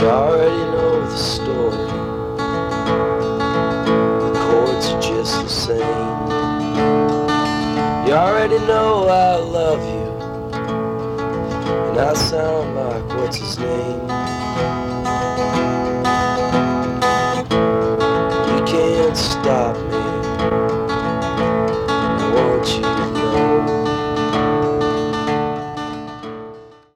already know the story. The chords are just the same. You already know I love you, and I sound like what's his name. You can't stop me.